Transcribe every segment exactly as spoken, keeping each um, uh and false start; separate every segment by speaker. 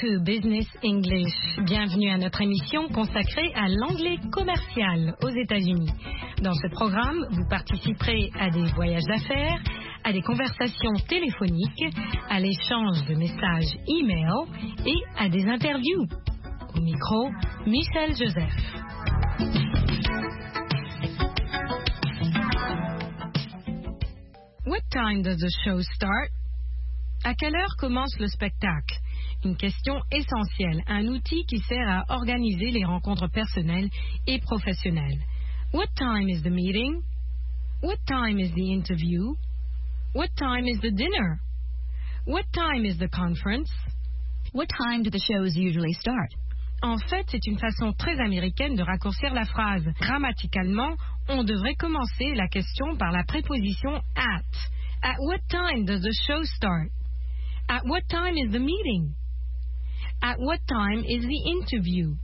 Speaker 1: to Business English. Bienvenue à notre émission consacrée à l'anglais commercial aux États-Unis. Dans ce programme, vous participerez à des voyages d'affaires, à des conversations téléphoniques, à l'échange de messages e-mail et à des interviews. Au micro, Michel Joseph. What time does the show start? À quelle heure commence le spectacle? Une question essentielle, un outil qui sert à organiser les rencontres personnelles et professionnelles. What time is the meeting? What time is the interview? What time is the dinner? What time is the conference?
Speaker 2: What time do the shows usually start?
Speaker 1: En fait, c'est une façon très américaine de raccourcir la phrase. Grammaticalement, on devrait commencer la question par la préposition at. At what time does the show start? At what time is the meeting? At what time is the interview?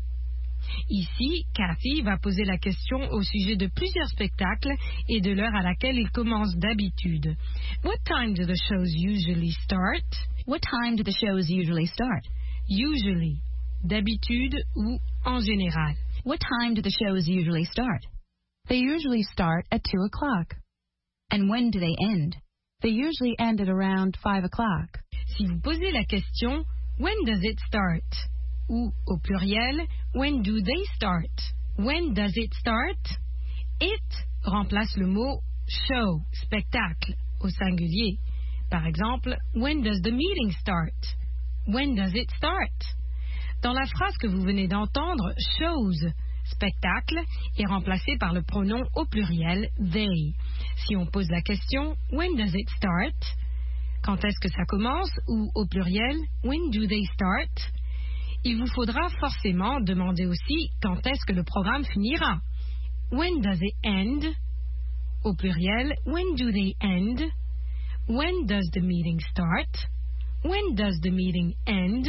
Speaker 1: Ici, Cathy va poser la question au sujet de plusieurs spectacles et de l'heure à laquelle ils commencent d'habitude. What time do the shows usually start?
Speaker 2: What time do the shows usually start?
Speaker 1: Usually, d'habitude ou en général.
Speaker 2: What time do the shows usually start?
Speaker 3: They usually start at two o'clock.
Speaker 2: And when do they end?
Speaker 3: They usually end at around five o'clock.
Speaker 1: Si vous posez la question, when does it start? Ou, au pluriel, when do they start? When does it start? It remplace le mot show, spectacle, au singulier. Par exemple, when does the meeting start? When does it start? Dans la phrase que vous venez d'entendre, shows, spectacle, est remplacé par le pronom au pluriel they. Si on pose la question, when does it start? Quand est-ce que ça commence? Ou au pluriel, when do they start? Il vous faudra forcément demander aussi quand est-ce que le programme finira. When does it end? Au pluriel, when do they end? When does the meeting start? When does the meeting end?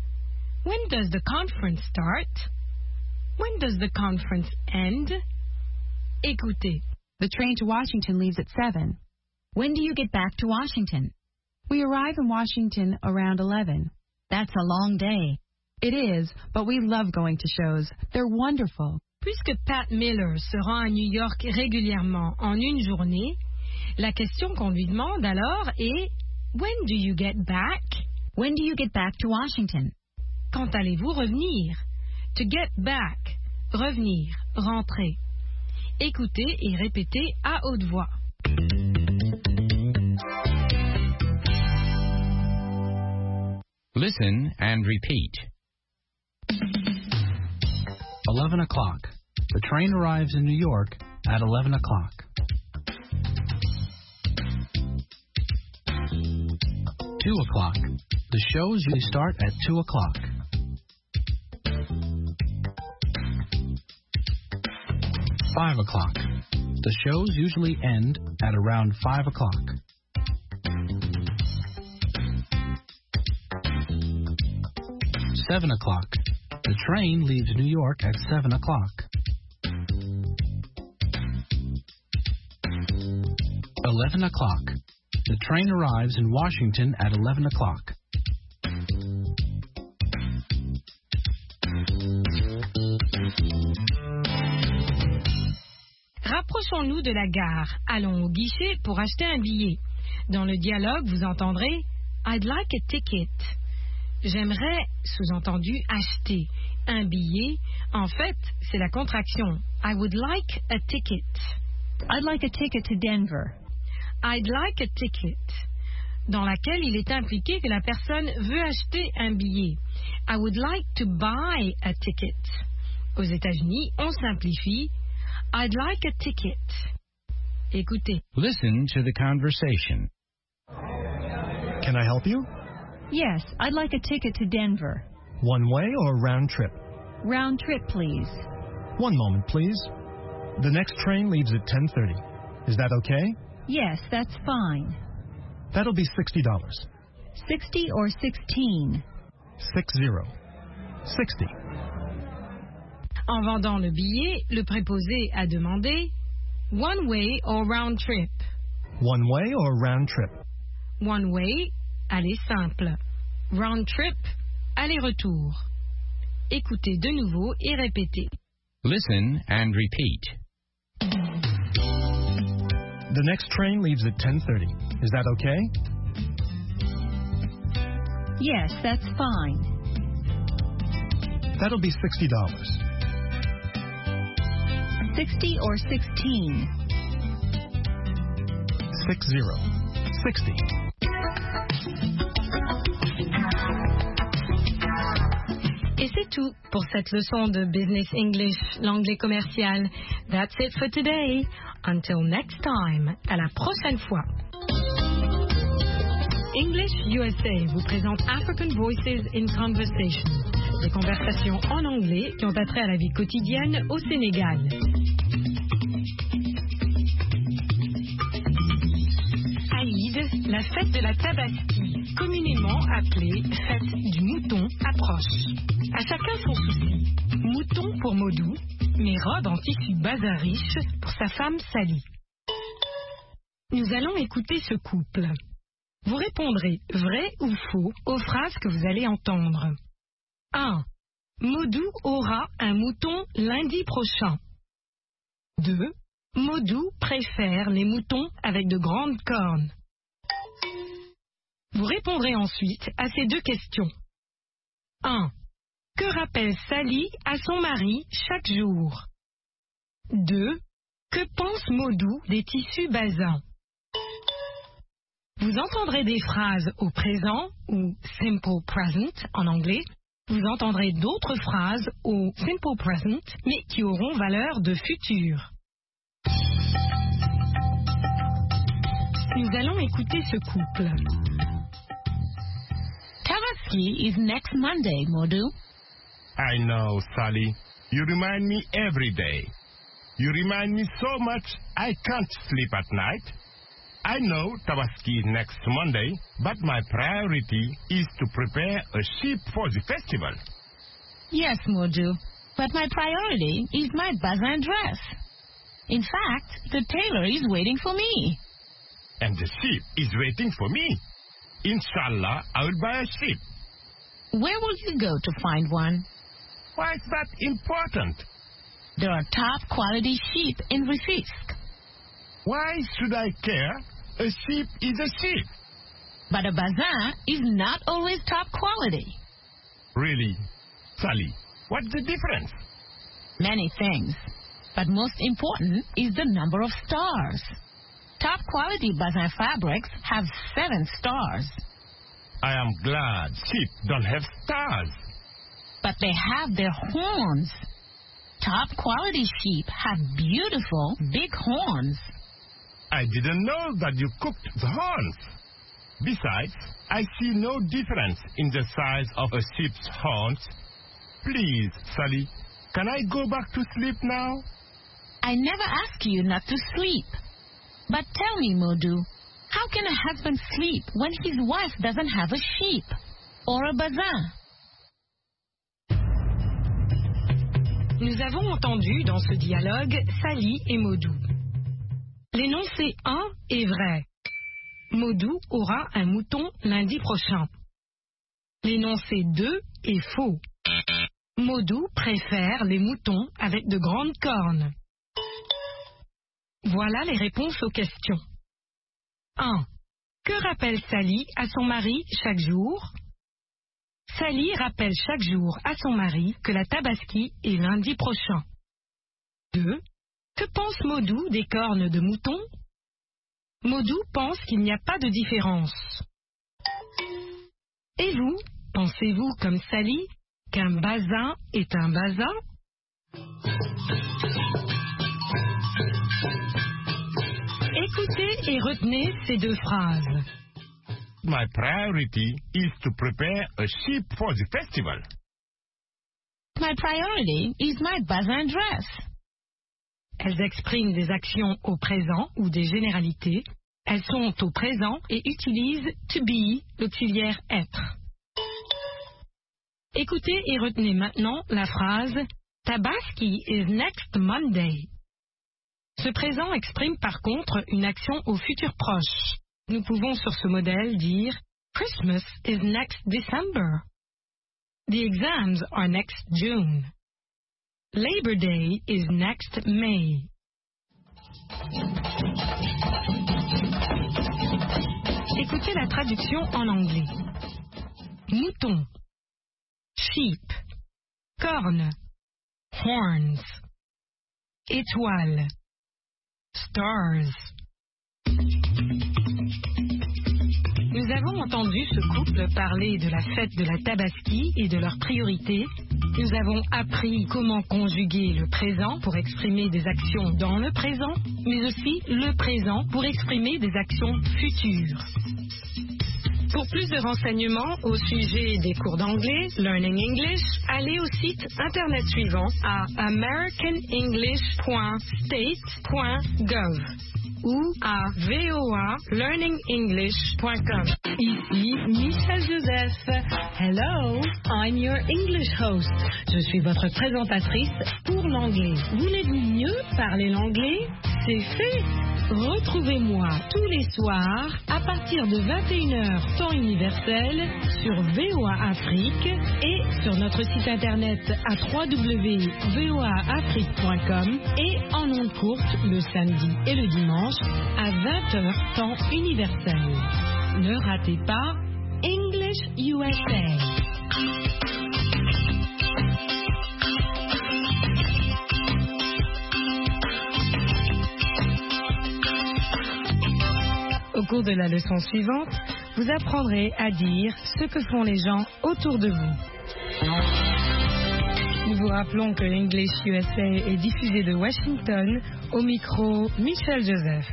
Speaker 1: When does the conference start? When does the conference end? Écoutez.
Speaker 3: The train to Washington leaves at seven.
Speaker 2: When do you get back to Washington?
Speaker 3: We arrive in Washington around eleven.
Speaker 2: That's a long day.
Speaker 3: It is, but we love going to shows. They're wonderful.
Speaker 1: Puisque Pat Miller se rend à New York régulièrement en une journée, la question qu'on lui demande alors est When do you get back?
Speaker 2: When do you get back to Washington?
Speaker 1: Quand allez-vous revenir? To get back, revenir, rentrer. Écoutez et répétez à haute voix.
Speaker 4: Listen and repeat.
Speaker 5: eleven o'clock. The train arrives in New York at eleven o'clock. two o'clock. The shows usually start at two o'clock. five o'clock. The shows usually end at around five o'clock. seven o'clock. The train leaves New York at seven o'clock. eleven o'clock. The train arrives in Washington at eleven o'clock.
Speaker 1: Rapprochons-nous de la gare. Allons au guichet pour acheter un billet. Dans le dialogue, vous entendrez I'd like a ticket. J'aimerais, sous-entendu, acheter un billet. En fait, c'est la contraction. I would like a ticket.
Speaker 2: I'd like a ticket to Denver.
Speaker 1: I'd like a ticket. Dans laquelle il est impliqué que la personne veut acheter un billet. I would like to buy a ticket. Aux États-Unis, on simplifie. I'd like a ticket. Écoutez.
Speaker 4: Listen to the conversation.
Speaker 6: Can I help you?
Speaker 2: Yes, I'd like a ticket to Denver.
Speaker 6: One way or round trip?
Speaker 2: Round trip, please.
Speaker 6: One moment, please. The next train leaves at ten thirty. Is that okay?
Speaker 2: Yes, that's fine.
Speaker 6: That'll be sixty dollars.
Speaker 2: Sixty or sixteen?
Speaker 6: Six zero. Sixty.
Speaker 1: En vendant le billet, le préposé a demandé one way or round trip.
Speaker 6: One way or round trip?
Speaker 1: One way, aller simple. Round trip, aller-retour. Écoutez de nouveau et répétez.
Speaker 4: Listen and repeat.
Speaker 6: The next train leaves at ten thirty. Is that okay?
Speaker 2: Yes, that's fine.
Speaker 6: That'll be sixty dollars.
Speaker 2: Sixty or sixteen?
Speaker 6: Six zero. Sixty.
Speaker 1: Et c'est tout pour cette leçon de Business English, l'anglais commercial. That's it for today. Until next time. À la prochaine fois. English U S A vous présente African Voices in Conversation. Des conversations en anglais qui ont attrait à la vie quotidienne au Sénégal. Aïd, la fête de la Tabaski, communément appelée fête du mouton, approche. À chacun son souci. Mouton pour Modou, mais robe en tissu bazin riche pour sa femme Sally. Nous allons écouter ce couple. Vous répondrez vrai ou faux aux phrases que vous allez entendre. un. Modou aura un mouton lundi prochain. deux. Modou préfère les moutons avec de grandes cornes. Vous répondrez ensuite à ces deux questions. un. Que rappelle Sally à son mari chaque jour? deux. Que pense Modou des tissus bazins? Vous entendrez des phrases au présent ou simple present en anglais. Vous entendrez d'autres phrases au simple present mais qui auront valeur de futur. Nous allons écouter ce couple.
Speaker 7: Tabaski is next Monday, Modou.
Speaker 8: I know, Sally. You remind me every day. You remind me so much I can't sleep at night. I know Tabaski is next Monday, but my priority is to prepare a sheep for the festival.
Speaker 7: Yes, Modou, but my priority is my bazin dress. In fact, the tailor is waiting for me.
Speaker 8: And the sheep is waiting for me. Inshallah, I will buy a sheep.
Speaker 7: Where will you go to find one?
Speaker 8: Why is that important?
Speaker 7: There are top quality sheep in Rufisque.
Speaker 8: Why should I care? A sheep is a sheep.
Speaker 7: But a bazin is not always top quality.
Speaker 8: Really? Sally, what's the difference?
Speaker 7: Many things. But most important is the number of stars. Top quality bazin fabrics have seven stars.
Speaker 8: I am glad sheep don't have stars.
Speaker 7: But they have their horns. Top quality sheep have beautiful big horns.
Speaker 8: I didn't know that you cooked the horns. Besides, I see no difference in the size of a sheep's horns. Please, Sally, can I go back to sleep now?
Speaker 7: I never ask you not to sleep. But tell me, Modou, how can a husband sleep when his wife doesn't have a sheep or a bazin?
Speaker 1: Nous avons entendu dans ce dialogue Sally et Modou. L'énoncé un est vrai. Modou aura un mouton lundi prochain. L'énoncé deux est faux. Modou préfère les moutons avec de grandes cornes. Voilà les réponses aux questions. un. Que rappelle Sally à son mari chaque jour? Sally rappelle chaque jour à son mari que la Tabaski est lundi prochain. deux. Que pense Modou des cornes de mouton? Modou pense qu'il n'y a pas de différence. Et vous, pensez-vous comme Sally qu'un bazin est un bazin? Écoutez et retenez ces deux phrases.
Speaker 8: My priority is to prepare a sheep for the festival.
Speaker 7: My priority is my bazin dress.
Speaker 1: Elles expriment des actions au présent ou des généralités. Elles sont au présent et utilisent to be, l'auxiliaire être. Écoutez et retenez maintenant la phrase Tabaski is next Monday. Ce présent exprime par contre une action au futur proche. Nous pouvons sur ce modèle dire Christmas is next December. The exams are next June. Labor Day is next May. Écoutez la traduction en anglais. Mouton, sheep, corne, horns, étoile, stars. Nous avons entendu ce couple parler de la fête de la Tabaski et de leurs priorités. Nous avons appris comment conjuguer le présent pour exprimer des actions dans le présent, mais aussi le présent pour exprimer des actions futures. Pour plus de renseignements au sujet des cours d'anglais, Learning English, allez au site internet suivant à american english point state point gov ou à voa learning english point com.
Speaker 9: Ici Michel Joseph. Hello, I'm your English host. Je suis votre présentatrice pour l'anglais. Voulez-vous mieux parler l'anglais? C'est fait. Retrouvez-moi tous les soirs à partir de vingt et une heures temps universel sur V O A Afrique et sur notre site internet à w w w point voa afrique point com et en ondes courtes le samedi et le dimanche à vingt heures temps universel. Ne ratez pas English U S A.
Speaker 1: Au cours de la leçon suivante, vous apprendrez à dire ce que font les gens autour de vous. Nous vous rappelons que l'English U S A est diffusé de Washington, au micro Michel Joseph.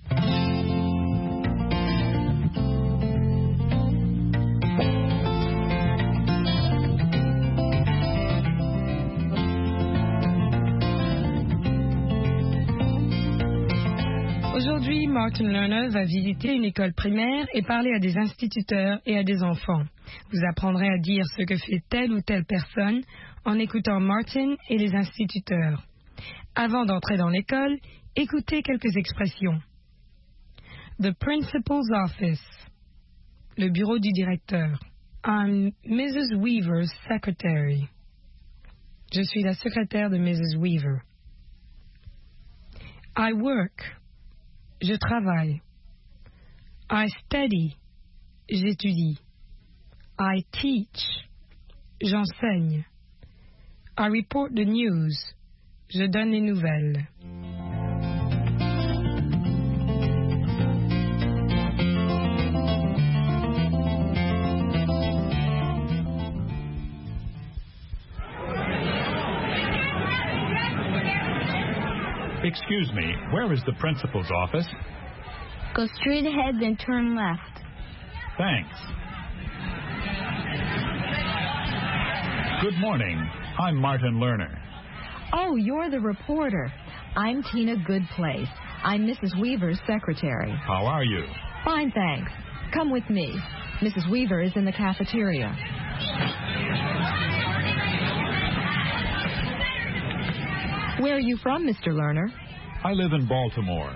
Speaker 1: Aujourd'hui, Martin Lerner va visiter une école primaire et parler à des instituteurs et à des enfants. Vous apprendrez à dire ce que fait telle ou telle personne en écoutant Martin et les instituteurs. Avant d'entrer dans l'école, écoutez quelques expressions. The principal's office. Le bureau du directeur. I'm Missus Weaver's secretary. Je suis la secrétaire de Missus Weaver. I work. Je travaille. I study. J'étudie. I teach. J'enseigne. I report the news. Je donne les nouvelles.
Speaker 10: Excuse me, where is the principal's office?
Speaker 11: Go straight ahead, then turn left.
Speaker 10: Thanks. Good morning. I'm Martin Lerner.
Speaker 2: Oh, you're the reporter. I'm Tina Goodplace. I'm Missus Weaver's secretary.
Speaker 10: How are you?
Speaker 2: Fine, thanks. Come with me. Missus Weaver is in the cafeteria. Where are you from, Mister Lerner?
Speaker 10: I live in Baltimore.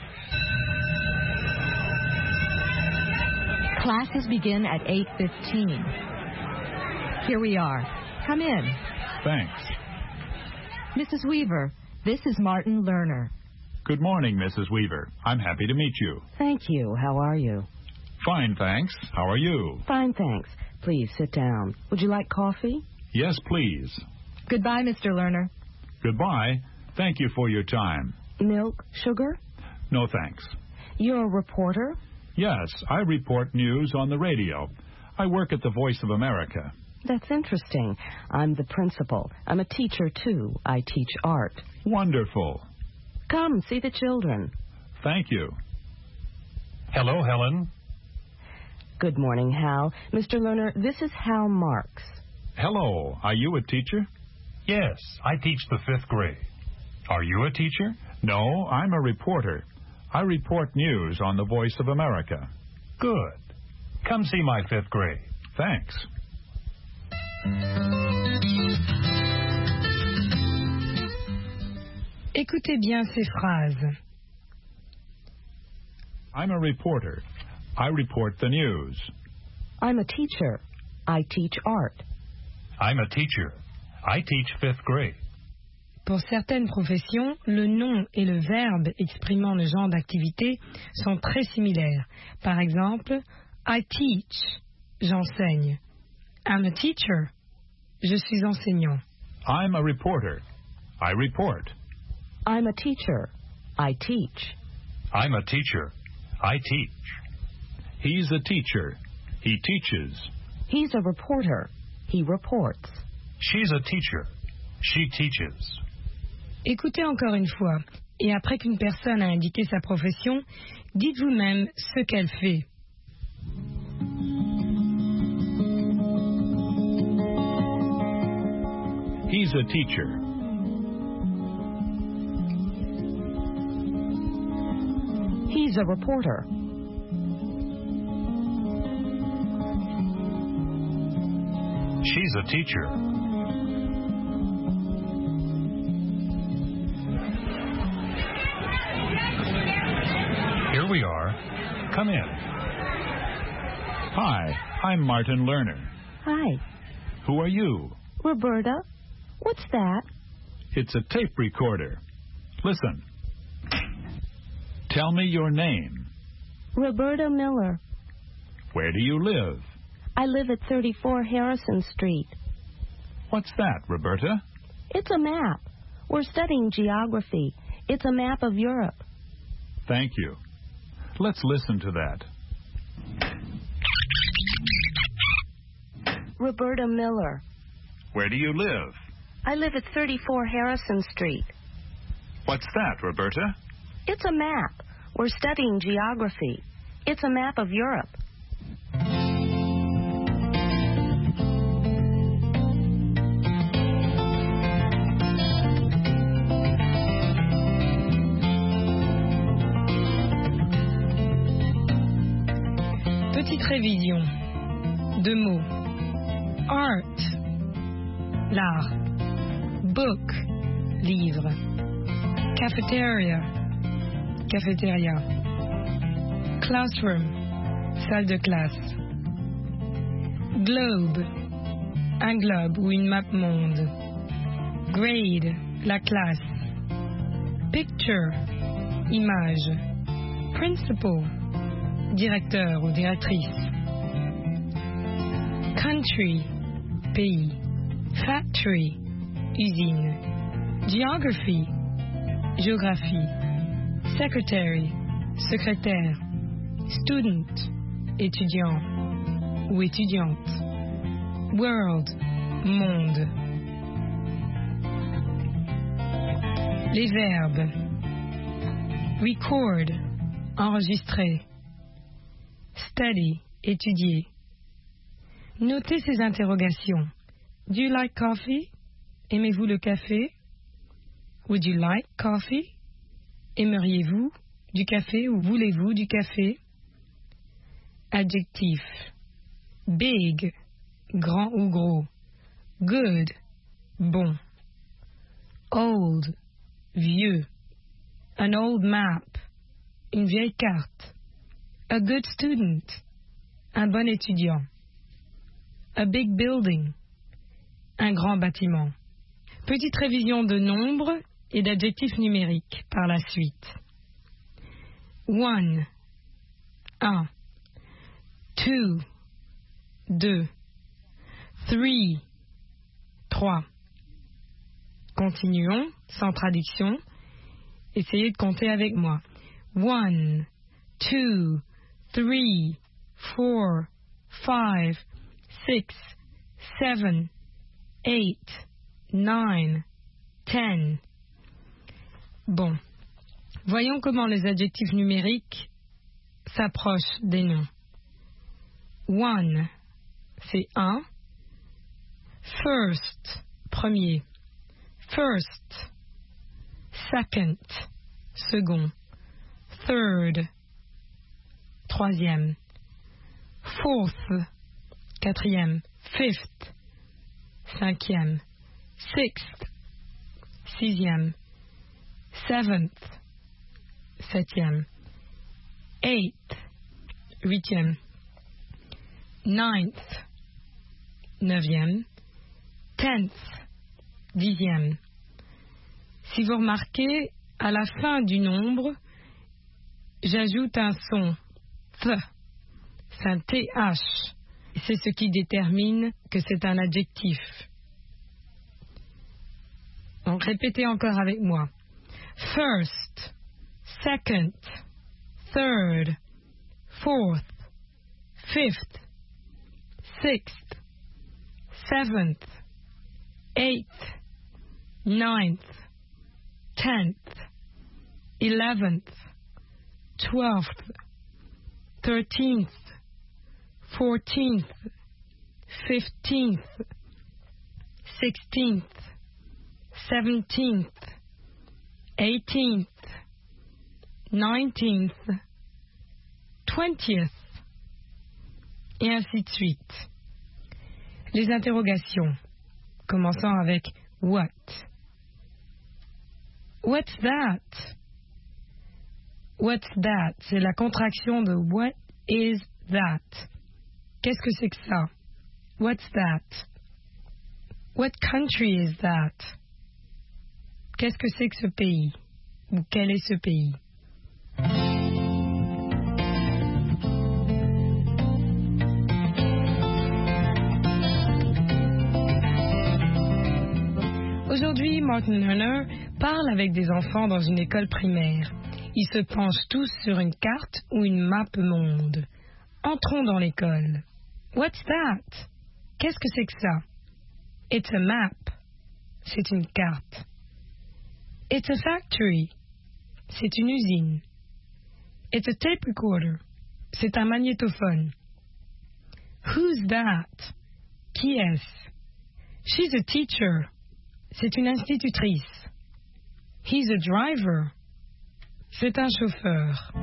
Speaker 2: Classes begin at eight fifteen. Here we are. Come in.
Speaker 10: Thanks.
Speaker 2: Missus Weaver, this is Martin Lerner.
Speaker 10: Good morning, Missus Weaver. I'm happy to meet you.
Speaker 12: Thank you. How are you?
Speaker 10: Fine, thanks. How are you?
Speaker 12: Fine, thanks. Please sit down. Would you like coffee?
Speaker 10: Yes, please.
Speaker 2: Goodbye, Mister Lerner.
Speaker 10: Goodbye. Thank you for your time.
Speaker 12: Milk, sugar?
Speaker 10: No, thanks.
Speaker 12: You're a reporter?
Speaker 10: Yes, I report news on the radio. I work at the Voice of America.
Speaker 12: That's interesting. I'm the principal. I'm a teacher, too. I teach art.
Speaker 10: Wonderful.
Speaker 12: Come, see the children.
Speaker 10: Thank you.
Speaker 13: Hello, Helen.
Speaker 12: Good morning, Hal. Mister Lerner, this is Hal Marks.
Speaker 10: Hello. Are you a teacher?
Speaker 13: Yes, I teach the fifth grade. Are you a teacher?
Speaker 10: No, I'm a reporter. I report news on the Voice of America.
Speaker 13: Good. Come see my fifth grade.
Speaker 10: Thanks.
Speaker 1: Écoutez bien ces phrases.
Speaker 10: I'm a reporter. I report the news.
Speaker 12: I'm a teacher. I teach art.
Speaker 13: I'm a teacher. I teach fifth grade.
Speaker 9: Pour certaines professions, le nom et le verbe exprimant le genre d'activité sont très similaires. Par exemple, I teach, j'enseigne. I'm a teacher, je suis enseignant.
Speaker 10: I'm a reporter. I report.
Speaker 12: I'm a teacher. I teach.
Speaker 13: I'm a teacher. I teach.
Speaker 10: He's a teacher. He teaches.
Speaker 12: He's a reporter. He reports.
Speaker 13: She's a teacher. She teaches.
Speaker 9: Écoutez encore une fois, et après qu'une personne a indiqué sa profession, dites vous-même ce qu'elle fait.
Speaker 10: He's a teacher.
Speaker 12: He's a reporter.
Speaker 13: She's a teacher. Here we are. Come in.
Speaker 10: Hi, I'm Martin Lerner.
Speaker 12: Hi.
Speaker 10: Who are you?
Speaker 12: Roberta. What's that?
Speaker 10: It's a tape recorder. Listen. Tell me your name.
Speaker 11: Roberta Miller.
Speaker 10: Where do you live?
Speaker 11: I live at thirty-four Harrison Street.
Speaker 10: What's that, Roberta?
Speaker 11: It's a map. We're studying geography. It's a map of Europe.
Speaker 10: Thank you. Let's listen to that.
Speaker 11: Roberta Miller.
Speaker 10: Where do you live?
Speaker 11: I live at thirty-four Harrison Street.
Speaker 10: What's that, Roberta?
Speaker 11: It's a map. We're studying geography. It's a map of Europe.
Speaker 9: Petite révision. Deux mots. Art, l'art. Book, livre. Cafeteria, cafétéria. Classroom, salle de classe. Globe, un globe ou une map monde. Grade, la classe. Picture, image. Principal, directeur ou directrice. Country, pays. Factory, usine. Geography, géographie. Secretary, secrétaire. Student, étudiant ou étudiante. World, monde. Les verbes. Record, enregistrer. Study, étudier. Notez ces interrogations. Do you like coffee? Aimez-vous le café? Would you like coffee? Aimeriez-vous du café ou voulez-vous du café? Adjectif. Big, grand ou gros. Good, bon. Old, vieux. An old map, une vieille carte. A good student, un bon étudiant. A big building, un grand bâtiment. Petite révision de nombres et d'adjectifs numériques par la suite. One, un. Two, deux. Three, trois. Continuons, sans traduction. Essayez de compter avec moi. One, two, three, four, five, six, seven, eight, nine, ten. Bon. Voyons comment les adjectifs numériques s'approchent des noms. One, c'est un. First, premier. First. Second, second. Third, troisième. Fourth, quatrième. Fifth, cinquième. Sixth, sixième. Seventh, septième. Eighth, huitième. Ninth, neuvième.
Speaker 1: Tenth, dixième. Si vous remarquez, à la fin du nombre, j'ajoute un son, th. C'est un T H. C'est ce qui détermine que c'est un adjectif. Donc répétez encore avec moi. First, second, third, fourth, fifth, sixth, seventh, eighth, ninth, tenth, eleventh, twelfth, thirteenth, fourteenth, fifteenth, sixteenth, seventeenth, eighteenth, nineteenth, twentieth, et ainsi de suite. Les interrogations, commençant avec what. What's that? What's that? C'est la contraction de what is that? Qu'est-ce que c'est que ça? What's that? What country is that? Qu'est-ce que c'est que ce pays? Ou quel est ce pays? Aujourd'hui, Martin Lerner parle avec des enfants dans une école primaire. Ils se penchent tous sur une carte ou une map monde. Entrons dans l'école. What's that? Qu'est-ce que c'est que ça? It's a map. C'est une carte. It's a factory. C'est une usine. It's a tape recorder. C'est un magnétophone. Who's that? Qui est-ce? She's a teacher. C'est une institutrice. He's a driver. C'est un chauffeur.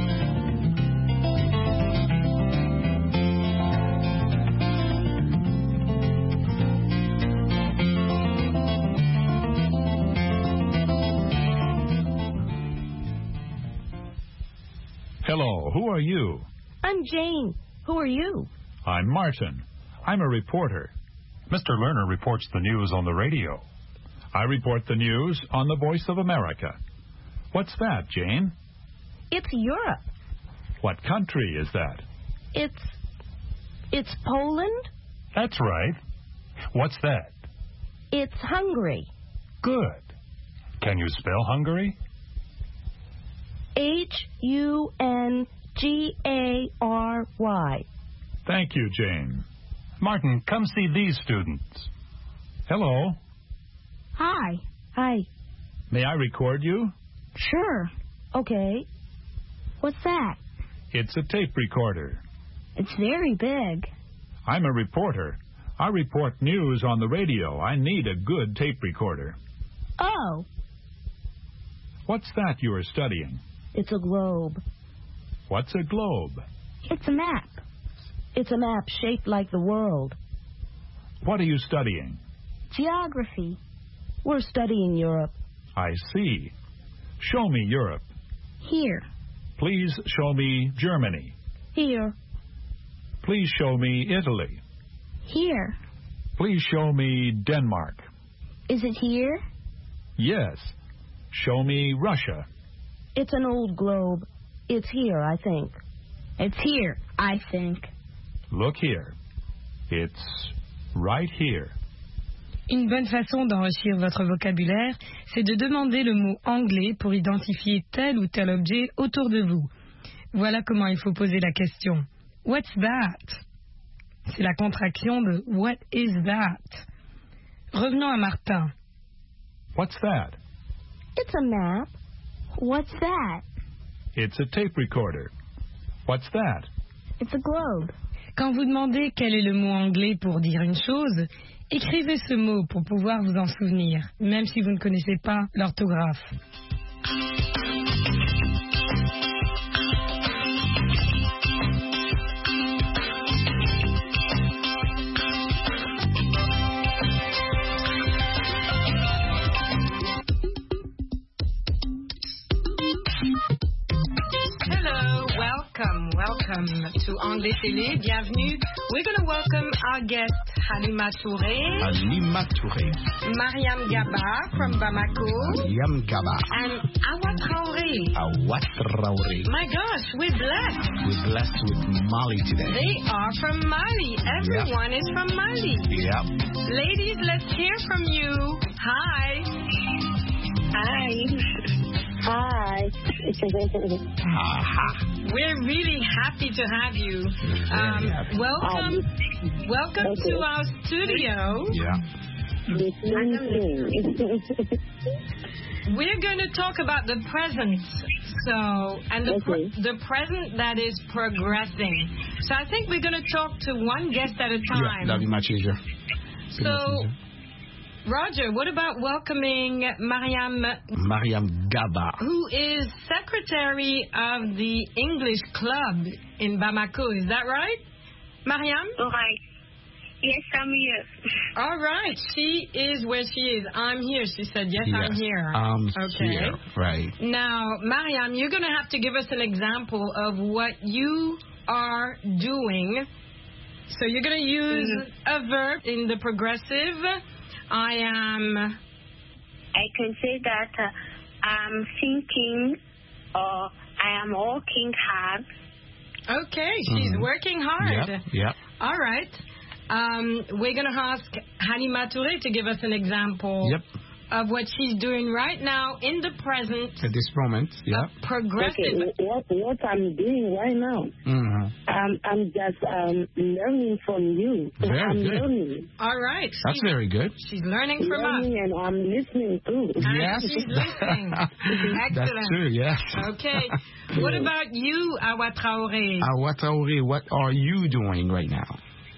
Speaker 10: Hello, who are you?
Speaker 11: I'm Jane. Who are you?
Speaker 10: I'm Martin. I'm a reporter.
Speaker 13: Mister Lerner reports the news on the radio.
Speaker 10: I report the news on the Voice of America. What's that, Jane?
Speaker 11: It's Europe.
Speaker 10: What country is that?
Speaker 11: It's... it's Poland?
Speaker 13: That's right. What's that?
Speaker 11: It's Hungary.
Speaker 13: Good. Can you spell Hungary?
Speaker 11: H U N G A R Y.
Speaker 10: Thank you, Jane.
Speaker 13: Martin, come see these students.
Speaker 10: Hello.
Speaker 11: Hi. Hi.
Speaker 10: May I record you?
Speaker 11: Sure. Okay. What's that?
Speaker 10: It's a tape recorder.
Speaker 11: It's very big.
Speaker 10: I'm a reporter. I report news on the radio. I need a good tape recorder.
Speaker 11: Oh.
Speaker 10: What's that you are studying?
Speaker 11: It's a globe.
Speaker 10: What's a globe?
Speaker 11: It's a map. It's a map shaped like the world.
Speaker 10: What are you studying?
Speaker 11: Geography. We're studying Europe.
Speaker 10: I see. Show me Europe.
Speaker 11: Here.
Speaker 10: Please show me Germany.
Speaker 11: Here.
Speaker 10: Please show me Italy.
Speaker 11: Here.
Speaker 10: Please show me Denmark.
Speaker 11: Is it here?
Speaker 10: Yes. Show me Russia.
Speaker 11: It's an old globe. It's here, I think. It's here, I think.
Speaker 10: Look here. It's right here.
Speaker 1: Une bonne façon d'enrichir votre vocabulaire, c'est de demander le mot anglais pour identifier tel ou tel objet autour de vous. Voilà comment il faut poser la question. What's that? C'est la contraction de What is that? Revenons à Martin.
Speaker 10: What's that?
Speaker 11: It's a map. What's that?
Speaker 10: It's a tape recorder. What's that?
Speaker 11: It's a globe.
Speaker 1: Quand vous demandez quel est le mot anglais pour dire une chose, écrivez ce mot pour pouvoir vous en souvenir, même si vous ne connaissez pas l'orthographe. Hello, welcome, welcome. welcome to Anglais Télé. Bienvenue. We're going to welcome our guest, Halima Touré.
Speaker 5: Halima Touré.
Speaker 1: Mariam Gaba from Bamako.
Speaker 5: Mariam Gaba.
Speaker 1: And Awa Traoré.
Speaker 5: Awa Traoré.
Speaker 1: My gosh, we're blessed.
Speaker 5: We're blessed with Mali today.
Speaker 1: They are from Mali. Everyone yep. is from Mali.
Speaker 5: Yep.
Speaker 1: Ladies, let's hear from you. Hi.
Speaker 14: Hi. Hi.
Speaker 1: We're really happy to have you. Um, welcome, welcome okay. to our studio.
Speaker 5: Yeah.
Speaker 1: We're going to talk about the present. So, and the
Speaker 14: okay.
Speaker 1: pr- the present that is progressing. So I think we're going to talk to one guest at a time.
Speaker 5: Yeah, that'll be much easier.
Speaker 1: So, Roger, what about welcoming Mariam...
Speaker 5: Mariam Gaba.
Speaker 1: Who is secretary of the English Club in Bamako. Is that right? Mariam?
Speaker 14: All right. Yes, I'm here.
Speaker 1: All right. She is where she is. I'm here. She said, yes,
Speaker 5: yes
Speaker 1: I'm here.
Speaker 5: I'm
Speaker 1: okay.
Speaker 5: here. Right.
Speaker 1: Now, Mariam, you're going to have to give us an example of what you are doing. So you're going to use mm-hmm. a verb in the progressive. I am...
Speaker 14: I can say that uh, I'm thinking or I am working hard.
Speaker 1: Okay, she's mm-hmm. working hard.
Speaker 5: Yep, yep.
Speaker 1: All right. Um, we're going to ask Halima Touré to give us an example
Speaker 5: yep.
Speaker 1: of what she's doing right now in the present.
Speaker 5: At this moment, yeah.
Speaker 1: Progressive.
Speaker 14: Okay, what, what I'm doing right now,
Speaker 5: mm-hmm.
Speaker 14: um, I'm just um, learning from you.
Speaker 5: Very
Speaker 14: I'm
Speaker 5: good.
Speaker 14: Learning.
Speaker 1: All right.
Speaker 5: That's
Speaker 1: she's,
Speaker 5: very good.
Speaker 1: She's learning from
Speaker 14: learning
Speaker 1: us.
Speaker 14: And I'm listening too.
Speaker 1: And
Speaker 5: yes.
Speaker 1: she's listening. Excellent.
Speaker 5: That's true, yes.
Speaker 1: Okay. What about you, Awa Traoré?
Speaker 5: Awa Traoré, what are you doing right now?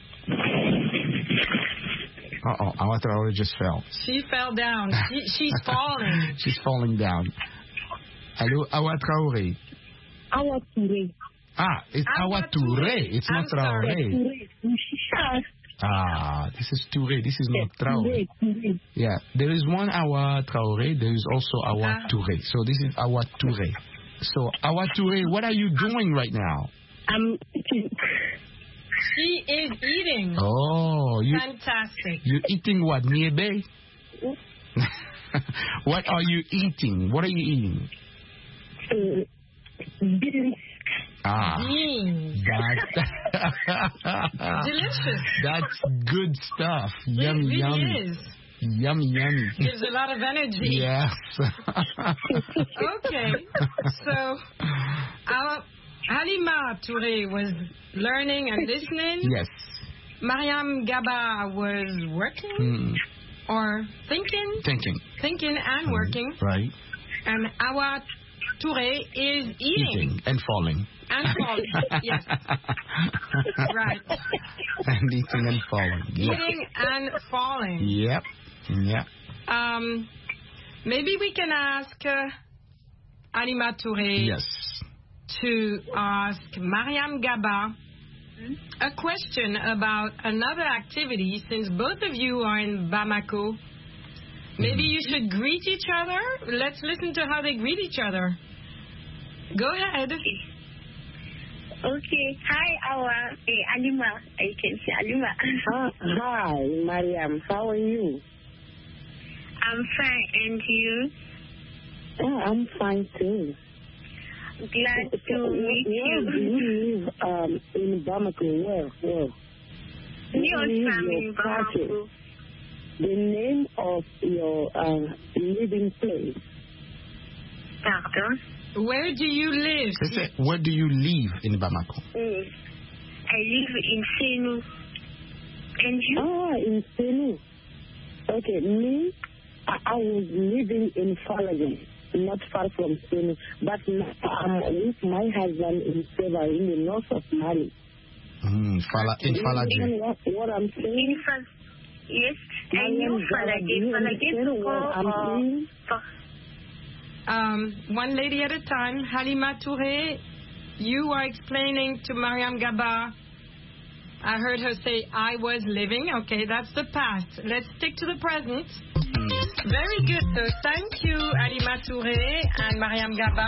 Speaker 5: Uh-oh, Awa Traoré just fell.
Speaker 1: She fell down. She, she's falling.
Speaker 5: She's falling down. Hello, Awa Traoré.
Speaker 14: Awa Touré.
Speaker 5: Ah, it's Awa, Awa Touré. It's
Speaker 1: I'm
Speaker 5: not Traoré. Ah, this is Touré. This is not Traoré. Yeah, there is one Awa Traoré. There is also Awa uh, Touré. So this is Awa Touré. So, Awa Touré, what are you doing right now?
Speaker 14: I'm
Speaker 1: She is eating.
Speaker 5: Oh, you,
Speaker 1: fantastic.
Speaker 5: You're eating what? Niébé? What are you eating? What are you eating?
Speaker 14: Uh, beans.
Speaker 5: Ah,
Speaker 1: beans.
Speaker 5: That
Speaker 1: delicious.
Speaker 5: That's good stuff. Yummy,
Speaker 1: it really
Speaker 5: yummy.
Speaker 1: Is.
Speaker 5: Yummy, yummy.
Speaker 1: Gives a lot of energy.
Speaker 5: Yes.
Speaker 1: Okay. So, our Halima Touré was learning and listening.
Speaker 5: Yes.
Speaker 1: Mariam Gaba was working
Speaker 5: mm.
Speaker 1: or thinking.
Speaker 5: Thinking.
Speaker 1: Thinking and
Speaker 5: mm.
Speaker 1: working.
Speaker 5: Right.
Speaker 1: And Awa Touré is eating.
Speaker 5: Eating and falling.
Speaker 1: And falling. Yes. Right.
Speaker 5: And eating and falling. Yep.
Speaker 1: Eating and falling.
Speaker 5: Yep. Yep.
Speaker 1: Um, maybe we can ask uh, Halima Touré.
Speaker 5: Yes.
Speaker 1: To ask Mariam Gaba a question about another activity. Since both of you are in Bamako, maybe you should greet each other. Let's listen to how they greet each other. Go ahead.
Speaker 14: Okay. Hi, Awa. Hey, Halima. I can say Halima.
Speaker 15: Uh, hi, Mariam. How are you?
Speaker 14: I'm fine. And you?
Speaker 15: Oh, I'm fine too.
Speaker 14: Glad to
Speaker 15: so,
Speaker 14: meet
Speaker 15: where
Speaker 14: you.
Speaker 15: Do you live um, in Bamako? Where? Where?
Speaker 14: Your in Bamako.
Speaker 15: The name of your uh, living place.
Speaker 14: Pardon?
Speaker 1: Where do you live?
Speaker 5: Say, where do you live in Bamako?
Speaker 14: Mm. I live in Senu. And you?
Speaker 15: Ah, in Senu. Okay, me, I, I was living in Falagan. Not far from Senu, but I'm with my husband in Seva, in the north of Mali.
Speaker 5: Mm, Fala, in Falajé.
Speaker 15: What, what I'm saying?
Speaker 14: In yes, I know Falajé. Falajé for...
Speaker 1: Um, one lady at a time. Halima Touré, you are explaining to Mariam Gaba. I heard her say, I was living. Okay, that's the past. Let's stick to the present. Very good. So thank you, Halima Touré and Mariam Gaba.